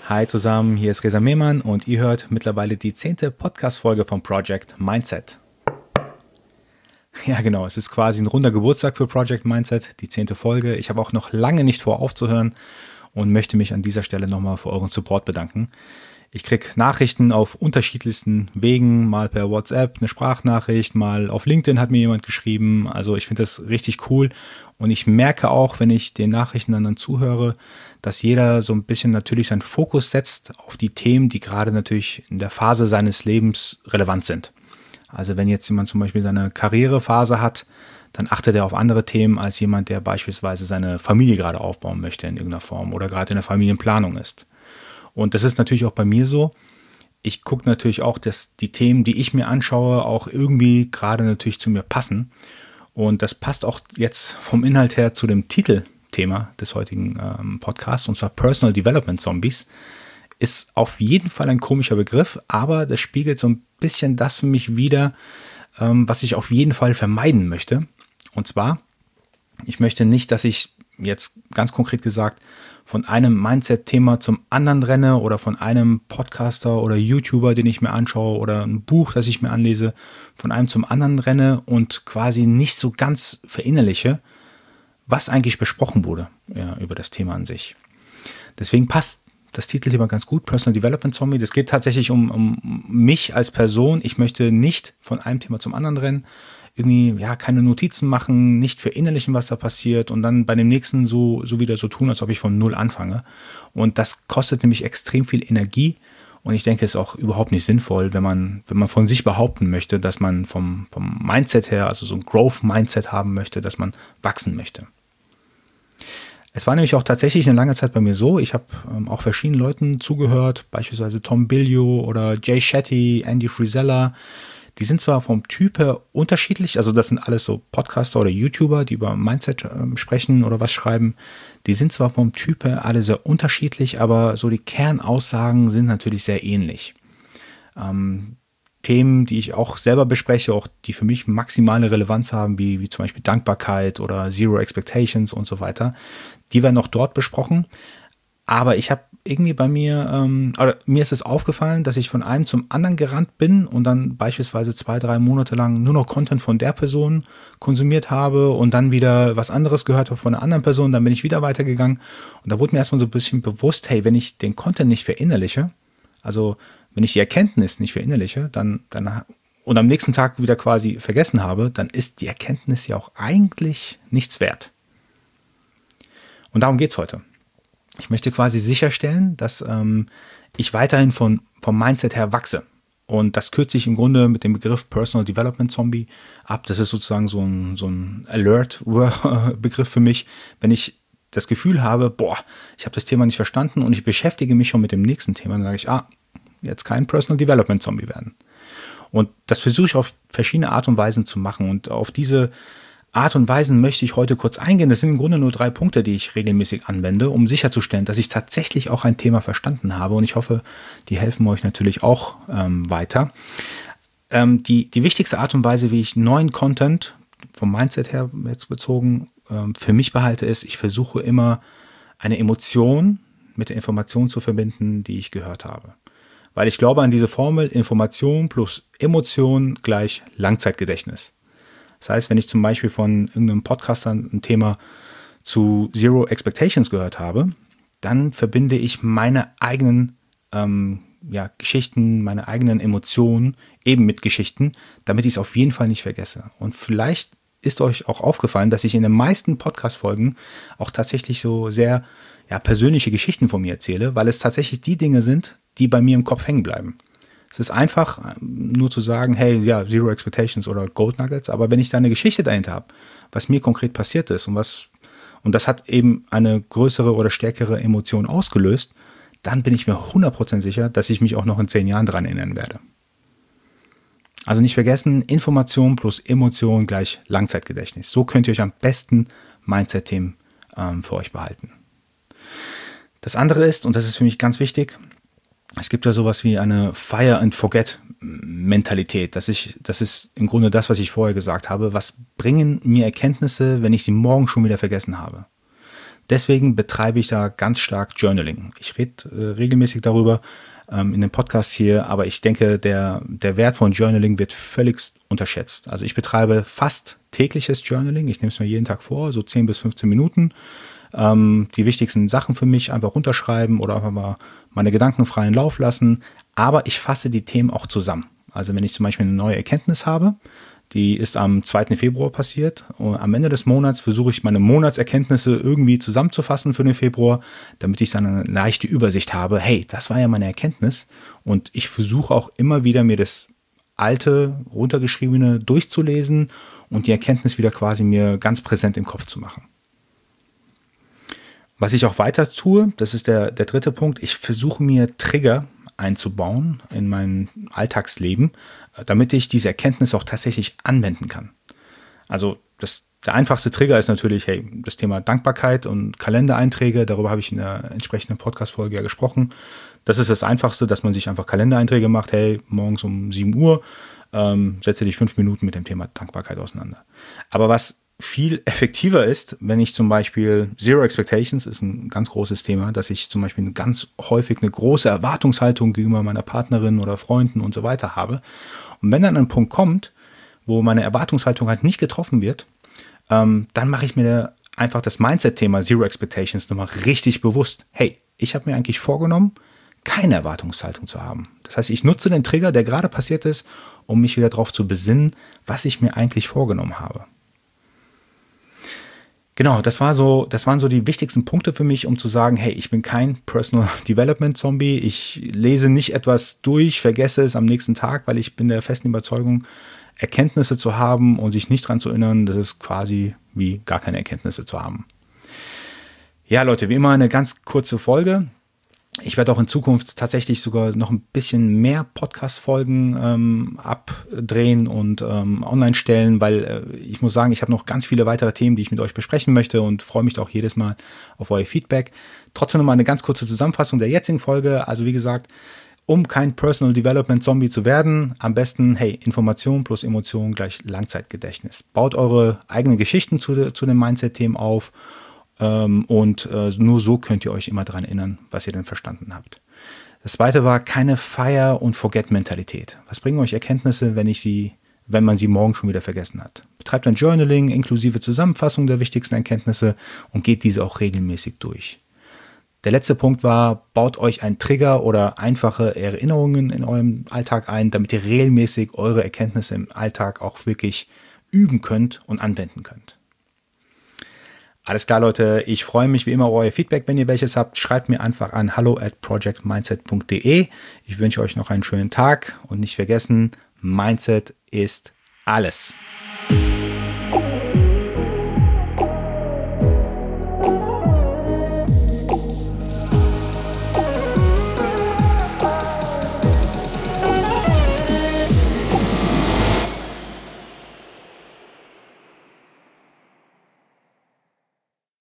Hi zusammen, hier ist Reza Mehman und ihr hört mittlerweile die 10. Podcast-Folge vom Project Mindset. Ja genau, es ist quasi ein runder Geburtstag für Project Mindset, die 10. Folge. Ich habe auch noch lange nicht vor aufzuhören und möchte mich an dieser Stelle nochmal für euren Support bedanken. Ich kriege Nachrichten auf unterschiedlichsten Wegen, mal per WhatsApp, eine Sprachnachricht, mal auf LinkedIn hat mir jemand geschrieben. Also ich finde das richtig cool und ich merke auch, wenn ich den Nachrichten dann zuhöre, dass jeder so ein bisschen natürlich seinen Fokus setzt auf die Themen, die gerade natürlich in der Phase seines Lebens relevant sind. Also wenn jetzt jemand zum Beispiel seine Karrierephase hat, dann achtet er auf andere Themen als jemand, der beispielsweise seine Familie gerade aufbauen möchte in irgendeiner Form oder gerade in der Familienplanung ist. Und das ist natürlich auch bei mir so. Ich gucke natürlich auch, dass die Themen, die ich mir anschaue, auch irgendwie gerade natürlich zu mir passen. Und das passt auch jetzt vom Inhalt her zu dem Titelthema des heutigen Podcasts, und zwar Personal Development Zombies. Ist auf jeden Fall ein komischer Begriff, aber das spiegelt so ein bisschen das für mich wider, was ich auf jeden Fall vermeiden möchte. Und zwar, ich möchte nicht, dass ich jetzt ganz konkret gesagt von einem Mindset-Thema zum anderen renne oder von einem Podcaster oder YouTuber, den ich mir anschaue oder ein Buch, das ich mir anlese, von einem zum anderen renne und quasi nicht so ganz verinnerliche, was eigentlich besprochen wurde über das Thema an sich. Deswegen passt das Titelthema ganz gut, Personal Development Zombie. Das geht tatsächlich um mich als Person. Ich möchte nicht von einem Thema zum anderen rennen, irgendwie keine Notizen machen, nicht verinnerlichen, was da passiert und dann bei dem nächsten so wieder so tun, als ob ich von null anfange. Und das kostet nämlich extrem viel Energie und ich denke, es ist auch überhaupt nicht sinnvoll, wenn man von sich behaupten möchte, dass man vom Mindset her, also so ein Growth-Mindset haben möchte, dass man wachsen möchte. Es war nämlich auch tatsächlich eine lange Zeit bei mir so, ich habe auch verschiedenen Leuten zugehört, beispielsweise Tom Bilyeu oder Jay Shetty, Andy Frisella. Die sind zwar vom Typ her unterschiedlich, also das sind alles so Podcaster oder YouTuber, die über Mindset sprechen oder was schreiben. Die sind zwar vom Typ her alle sehr unterschiedlich, aber so die Kernaussagen sind natürlich sehr ähnlich. Themen, die ich auch selber bespreche, auch die für mich maximale Relevanz haben, wie zum Beispiel Dankbarkeit oder Zero Expectations und so weiter, die werden auch dort besprochen. Aber ich habe irgendwie bei mir, mir ist es aufgefallen, dass ich von einem zum anderen gerannt bin und dann beispielsweise 2-3 Monate lang nur noch Content von der Person konsumiert habe und dann wieder was anderes gehört habe von einer anderen Person, dann bin ich wieder weitergegangen und da wurde mir erstmal so ein bisschen bewusst, hey, wenn ich den Content nicht verinnerliche, also wenn ich die Erkenntnis nicht verinnerliche, dann und am nächsten Tag wieder quasi vergessen habe, dann ist die Erkenntnis ja auch eigentlich nichts wert. Und darum geht es heute. Ich möchte quasi sicherstellen, dass ich weiterhin vom Mindset her wachse. Und das kürze ich im Grunde mit dem Begriff Personal Development Zombie ab. Das ist sozusagen so ein Alert-Begriff für mich. Wenn ich das Gefühl habe, ich habe das Thema nicht verstanden und ich beschäftige mich schon mit dem nächsten Thema, dann sage ich, jetzt kein Personal Development Zombie werden. Und das versuche ich auf verschiedene Art und Weisen zu machen. Und auf diese Art und Weisen möchte ich heute kurz eingehen. Das sind im Grunde nur 3 Punkte, die ich regelmäßig anwende, um sicherzustellen, dass ich tatsächlich auch ein Thema verstanden habe. Und ich hoffe, die helfen euch natürlich auch weiter. Die wichtigste Art und Weise, wie ich neuen Content vom Mindset her jetzt bezogen für mich behalte, ist, ich versuche immer eine Emotion mit der Information zu verbinden, die ich gehört habe. Weil ich glaube an diese Formel, Information plus Emotion gleich Langzeitgedächtnis. Das heißt, wenn ich zum Beispiel von irgendeinem Podcaster ein Thema zu Zero Expectations gehört habe, dann verbinde ich meine eigenen Geschichten, meine eigenen Emotionen eben mit Geschichten, damit ich es auf jeden Fall nicht vergesse. Und vielleicht ist euch auch aufgefallen, dass ich in den meisten Podcast-Folgen auch tatsächlich so sehr persönliche Geschichten von mir erzähle, weil es tatsächlich die Dinge sind, die bei mir im Kopf hängen bleiben. Es ist einfach, nur zu sagen, hey, Zero Expectations oder Gold Nuggets, aber wenn ich da eine Geschichte dahinter habe, was mir konkret passiert ist und das hat eben eine größere oder stärkere Emotion ausgelöst, dann bin ich mir 100% sicher, dass ich mich auch noch in 10 Jahren dran erinnern werde. Also nicht vergessen, Information plus Emotion gleich Langzeitgedächtnis. So könnt ihr euch am besten Mindset-Themen für euch behalten. Das andere ist, und das ist für mich ganz wichtig, es gibt ja sowas wie eine Fire and Forget Mentalität. Das ist im Grunde das, was ich vorher gesagt habe. Was bringen mir Erkenntnisse, wenn ich sie morgen schon wieder vergessen habe? Deswegen betreibe ich da ganz stark Journaling. Ich rede regelmäßig darüber in den Podcasts hier, aber ich denke, der Wert von Journaling wird völlig unterschätzt. Also ich betreibe fast tägliches Journaling. Ich nehme es mir jeden Tag vor, so 10 bis 15 Minuten. Die wichtigsten Sachen für mich einfach runterschreiben oder einfach mal meine Gedanken freien Lauf lassen. Aber ich fasse die Themen auch zusammen. Also wenn ich zum Beispiel eine neue Erkenntnis habe, die ist am 2. Februar passiert. Und am Ende des Monats versuche ich meine Monatserkenntnisse irgendwie zusammenzufassen für den Februar, damit ich dann eine leichte Übersicht habe. Hey, das war ja meine Erkenntnis. Und ich versuche auch immer wieder mir das alte, runtergeschriebene durchzulesen und die Erkenntnis wieder quasi mir ganz präsent im Kopf zu machen. Was ich auch weiter tue, das ist der dritte Punkt, ich versuche mir Trigger einzubauen in mein Alltagsleben, damit ich diese Erkenntnis auch tatsächlich anwenden kann. Also der einfachste Trigger ist natürlich, hey, das Thema Dankbarkeit und Kalendereinträge, darüber habe ich in der entsprechenden Podcast-Folge ja gesprochen. Das ist das Einfachste, dass man sich einfach Kalendereinträge macht, hey, morgens um 7 Uhr setze dich 5 Minuten mit dem Thema Dankbarkeit auseinander. Aber was viel effektiver ist, wenn ich zum Beispiel Zero Expectations ist ein ganz großes Thema, dass ich zum Beispiel ganz häufig eine große Erwartungshaltung gegenüber meiner Partnerin oder Freunden und so weiter habe. Und wenn dann ein Punkt kommt, wo meine Erwartungshaltung halt nicht getroffen wird, dann mache ich mir einfach das Mindset-Thema Zero Expectations nochmal richtig bewusst. Hey, ich habe mir eigentlich vorgenommen, keine Erwartungshaltung zu haben. Das heißt, ich nutze den Trigger, der gerade passiert ist, um mich wieder darauf zu besinnen, was ich mir eigentlich vorgenommen habe. Genau, das waren so die wichtigsten Punkte für mich, um zu sagen, hey, ich bin kein Personal Development Zombie. Ich lese nicht etwas durch, vergesse es am nächsten Tag, weil ich bin der festen Überzeugung, Erkenntnisse zu haben und sich nicht dran zu erinnern, das ist quasi wie gar keine Erkenntnisse zu haben. Ja, Leute, wie immer eine ganz kurze Folge. Ich werde auch in Zukunft tatsächlich sogar noch ein bisschen mehr Podcast-Folgen abdrehen und online stellen, weil ich muss sagen, ich habe noch ganz viele weitere Themen, die ich mit euch besprechen möchte und freue mich auch jedes Mal auf euer Feedback. Trotzdem nochmal eine ganz kurze Zusammenfassung der jetzigen Folge. Also wie gesagt, um kein Personal Development Zombie zu werden, am besten, hey, Information plus Emotion gleich Langzeitgedächtnis. Baut eure eigenen Geschichten zu den Mindset-Themen auf. Und nur so könnt ihr euch immer daran erinnern, was ihr denn verstanden habt. Das zweite war keine Fire- und Forget-Mentalität. Was bringen euch Erkenntnisse, wenn man sie morgen schon wieder vergessen hat? Betreibt ein Journaling inklusive Zusammenfassung der wichtigsten Erkenntnisse und geht diese auch regelmäßig durch. Der letzte Punkt war, baut euch einen Trigger oder einfache Erinnerungen in eurem Alltag ein, damit ihr regelmäßig eure Erkenntnisse im Alltag auch wirklich üben könnt und anwenden könnt. Alles klar, Leute, ich freue mich wie immer auf euer Feedback, wenn ihr welches habt. Schreibt mir einfach an hallo@projectmindset.de. Ich wünsche euch noch einen schönen Tag und nicht vergessen, Mindset ist alles.